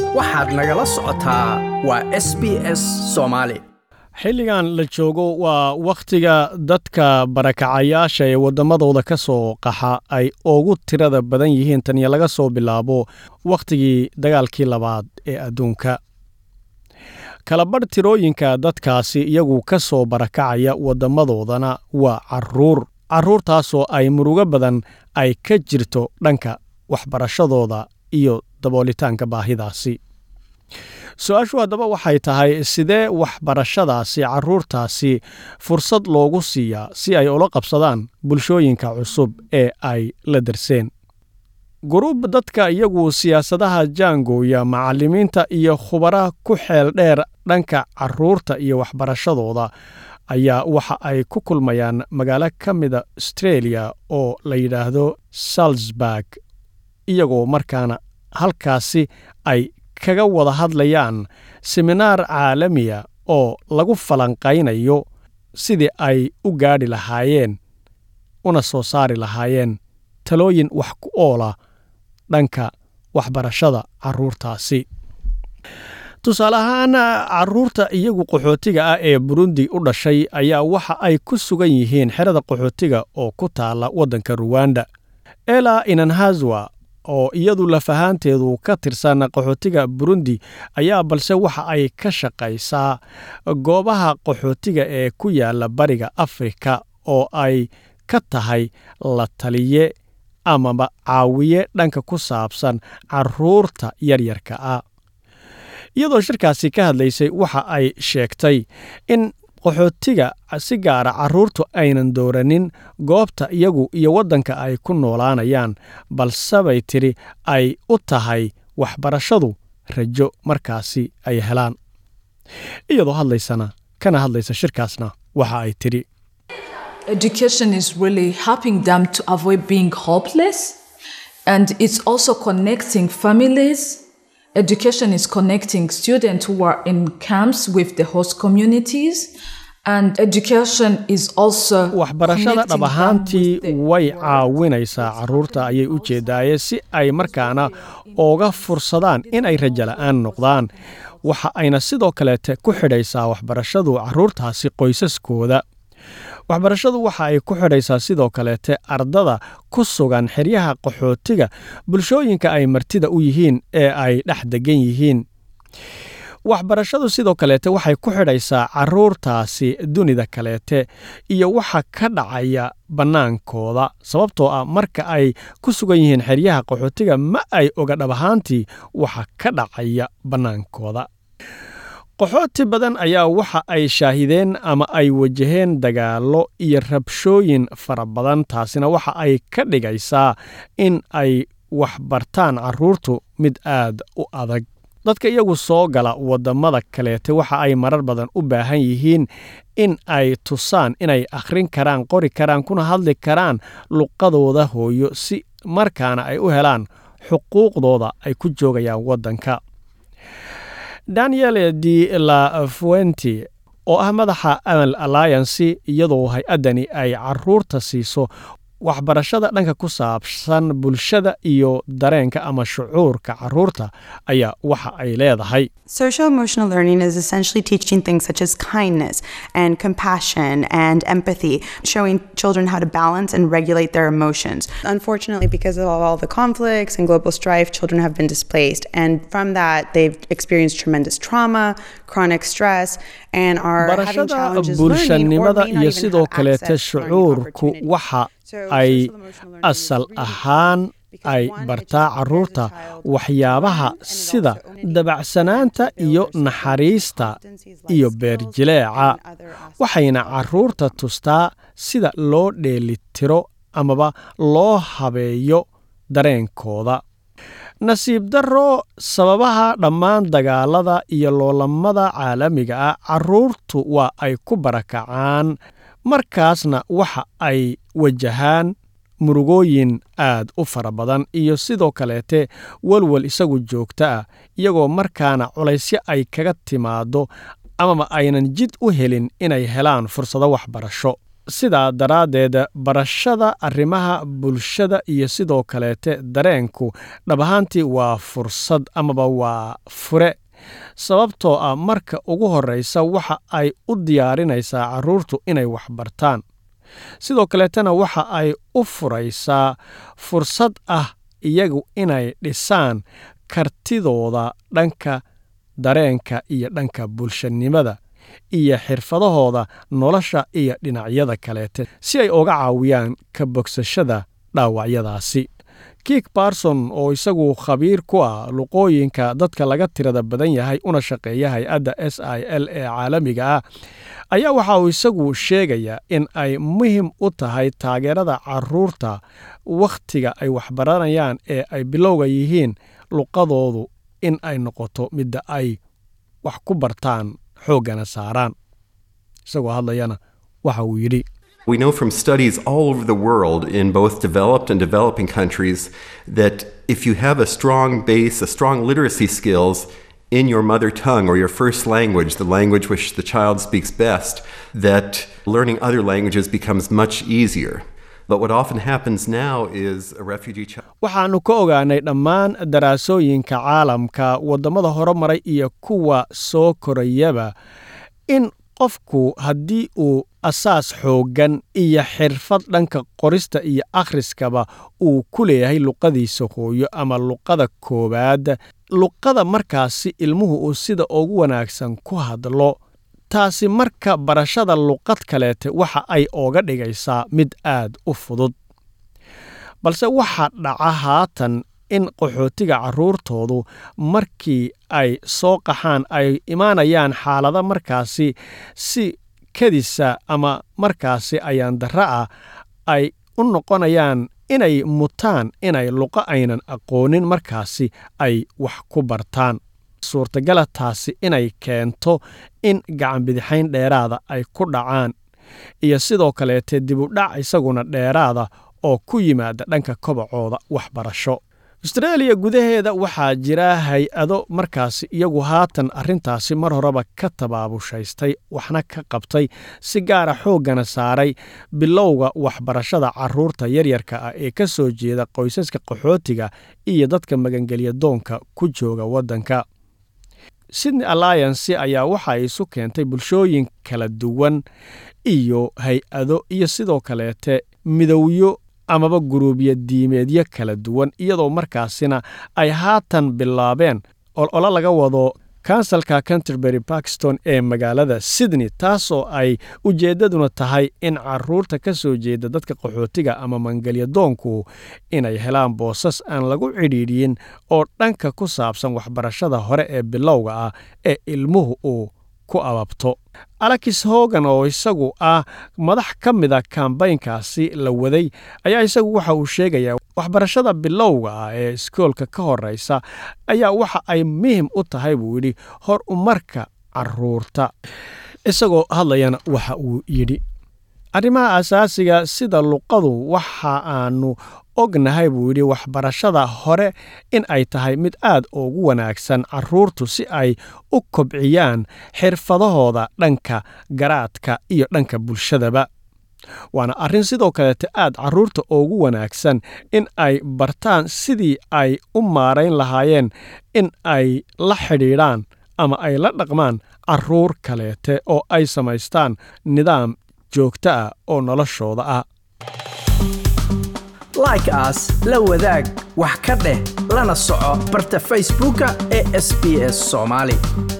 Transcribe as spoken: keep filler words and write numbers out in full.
waxaad nagala socotaa waa S B S Soomaali. xilligan la joogo waa wakhtiga dadka barakacayaasha ee wadamadooda ka soo qaxa ay ugu tirada badan yihiin tan iyo laga soo bilaabo wakhtigii dagaalkii labaad ee adduunka. kala badh tirooyinka dadkaasi iyagu ka soo barakacaya wadamadoodana waa caruur caruurtaasoo ay murugo badan ay ka jirto dhanka waxbarashadooda iyo daboolitaanka baahidaasi. su-aashu haddaba waxay tahay sidee waxbarashadaasi caruurtaasi fursad loogu siiyaa si ay ula qabsadaan bulshooyinka cusub ee ay la darseen. gurub dadka iyagu siyaasadaha jaangooya macallimiinta iyo khubaraha ku xeel dheer dhanka caruurta iyo waxbarashadooda ayaa waxa ay ku kulmayaan magaalo ka mida Australia oo la yidhaahdo Salzburg, iyagoo markaana halkaasi ay kaga wada hadlayaan seminaar caalamiya oo lagu falanqaynayo sidii ay u gaadhi lahaayeen una soo saari lahaayeen talooyin wax ku oola dhanka waxbarashada caruurtaasi. tusaale ahaan caruurta iyagu qaxootiga ah ee Burundi u dhashay ayaa waxa ay ku sugan yihiin xerada qaxootiga oo ku taala waddanka Rwanda. Ela Inanhazwa oo iyadu lafahaanteedu ka tirsan qaxootiga Burundi ayaa balse waxa ay ka shaqaysaa goobaha qaxootiga ee ku yaala bariga Afrika oo ay ka tahay la taliye amaba caawiye dhanka ku saabsan caruurta yaryarka ah. iyadoo shirkaasi ka hadlaysay waxa ay sheegtay in qaxootiga si gaara caruurtu aynan dooranin goobta iyagu iyo waddanka ay ku noolaanayaan, balse bay tiri ay u tahay waxbarashadu rajo markaasi ay helaan. iyadoo hadlaysana kana hadlaysa shirkaasna waxa ay tiri Education is really helping them to avoid being hopeless, and it's also connecting families. Education is connecting students who are in camps with the host communities, and education is also waxbarashada dhab ahaantii way caawinaysaa caruurta ayay u jeedaaye si ay markaana uga fursadaan in ay rajo la'aan noqdaan. waxa ayna sidoo kaleete ku xidhaysaa waxbarashadu caruurtaasi qoysaskooda. waxbarashadu waxa ay ku xidhaysaa sidoo kaleete ardada ku sugan xeryaha qaxootiga bulshooyinka ay martida u yihiin ee ay dhex degan yihiin. waxbarashadu sidoo kaleete waxay ku xidhaysaa caruurtaasi dunida kaleete iyo waxa ka dhacaya bannaankooda, sababtoo ah marka ay ku sugan yihiin xeryaha qaxootiga ma ay oga dhab ahaantii waxa ka dhacaya bannaankooda. qaxooti badan ayaa waxa ay shaahideen ama ay wajaheen dagaallo iyo rabshooyin fara badan, taasina waxa ay ka dhigaysaa in ay waxbartaan caruurtu mid aad u adag. dadka iyagu soo gala wadamada kaleete waxa ay marar badan u baahan yihiin in ay tusaan inay akhrin karaan, qori karaan, kuna hadli karaan luqadooda hooyo si markaana ay u helaan xuquuqdooda ay ku joogayaan waddanka. Daniel Di La Fuente oo ah madaxa Amal Alliance, iyadoo hay-adani ay caruurta siiso waxbarashada dhanka ku saabsan bulshada iyo dareenka ama shucuurka caruurta ayaa waxa ay leedahay. Social emotional learning is essentially teaching things such as kindness and compassion and empathy, showing children how to balance and regulate their emotions. Unfortunately, because of all the conflicts and global strife, children have been displaced, and from that they've experienced tremendous trauma, chronic stress, and are having challenges learning or may not even have access to learning opportunities. ay asal ahaan ay bartaa caruurta waxyaabaha sida dabacsanaanta iyo naxariista iyo beerjileeca, waxayna caruurta tustaa sida loo dheelitiro amaba loo habeeyo dareenkooda. nasiib darro, sababaha dhammaan dagaalada iyo loolamada caalamiga ah caruurtu waa ay ku barakacaan, markaasna waxa ay wajahaan murugooyin aad u fara badan iyo sidoo kaleete walwal isagu joogta ah, iyagoo markaana culaysyo ay kaga timaado amaba aynan jid u helin inay helaan fursado waxbarasho. sidaa daraaddeed barashada arrimaha bulshada iyo sidoo kaleete dareenku dhab ahaantii waa fursad amaba waa fure sababtoo ah marka ugu horreysa waxa ay u diyaarinaysaa carruurtu inay wax bartaan sidoo kaleetana waxa ay u furaysaa fursad ah iyagu inay dhisaan kartidooda dhanka dareenka iyo dhanka bulshanimada iyo xirfadahooda nolosha iyo dhinacyada kaleete si ay uga caawiyaan ka bogsashada dhaawacyadaasi Kirk Parson oo isagu khabiir ku ah luqooyinka dadka laga tirada badan yahay una shaqeeya hay'adda S I L ee caalamiga ah ayaa waxa uu isagu sheegayaa in ay muhiim u tahay taageerada carruurta wakhtiga ay waxbaranayaan ee ay bilowga yihiin luqadoodu in ay noqoto midda ay wax ku bartaan xoogana saaraan isagoo hadlayana waxa uu yidhi We know from studies all over the world in both developed and developing countries that if you have a strong base, a strong literacy skills in your mother tongue or your first language, the language which the child speaks best, that learning other languages becomes much easier. But what often happens now is a refugee child. waxaanu ka ogaanay dhammaan daraasooyinka caalamka wadamada horumaray iyo kuwa soo korayaba in qofku haddii uu asaas xoogan iyo xirfad dhanka qorista iyo akhriskaba uu ku leeyahay luqadiisa hooyo ama luqada koowaad luqada markaasi ilmuhu uu sida ugu wanaagsan ku hadlo taasi marka barashada luqad kaleete waxa ay ooga dhigaysaa mid aad u fudud balse waxa dhaca haatan in qaxootiga carruurtoodu markii ay soo qaxaan ay imaanayaan xaalada markaasi si kadisa ama markaasi ayaan darra ah ay u noqonayaan inay mutaan inay luqa aynan aqoonin markaasi ay wax ku bartaan suurtagala taasi inay keento in gacan bidixayn dheeraada ay ku dhacaan iyo sidoo kaleete dib u dhac isaguna dheeraada oo ku yimaada dhanka kobacooda waxbarasho Australia gudaheeda waxaa jira hay-ado markaasi iyagu haatan arrintaasi mar horeba ka tabaabushaystay waxna ka qabtay si gaara xoogana saaray bilowga waxbarashada carruurta yaryarka ah ee ka soo jeeda qoysaska qaxootiga iyo dadka magangelya doonka ku jooga waddanka Sydney Alliance ayaa waxa ay isu keentay bulshooyin kala duwan iyo hay-ado iyo sidoo kaleete midowyo amaba guruubyo diimeedyo kala duwan iyadoo markaasina ay haatan bilaabeen olole laga wado kansalka Canterbury Parkston ee magaalada Sydney taasoo ay ujeedaduna tahay in carruurta ka soo jeeda dadka qaxootiga ama mangalya doonku inay helaan boosas aan lagu cidhiidhin oo dhanka ku saabsan waxbarashada hore ee bilowga ah ee ilmuhu uu ku ababto Alex Hogan oo isagu ah madax ka mid ah kambaynkaasi la waday ayaa isagu waxa uu sheegayaa waxbarashada bilowga ah ee iskoolka ka horeysa ayaa waxa ay muhiim u tahay buu yidhi hor u marka carruurta isagoo hadlayana waxa uu yidhi arrimaha asaasiga sida luqadu waxa aanu ognahay buu yidhi waxbarashada hore in ay tahay mid aad ugu wanaagsan carruurtu si ay u kobciyaan xirfadahooda dhanka garaadka iyo dhanka bulshadaba waana arrin sidoo kaleete aad carruurta ugu wanaagsan in ay bartaan sidii ay u maarayn lahaayeen in ay la xidhiidhaan ama ay la dhaqmaan carruur kaleete oo ay samaystaan nidaam joogto ah oo noloshooda ah like as la wadaag wax ka dheh lana soco barta Facebooka ee S B S Somali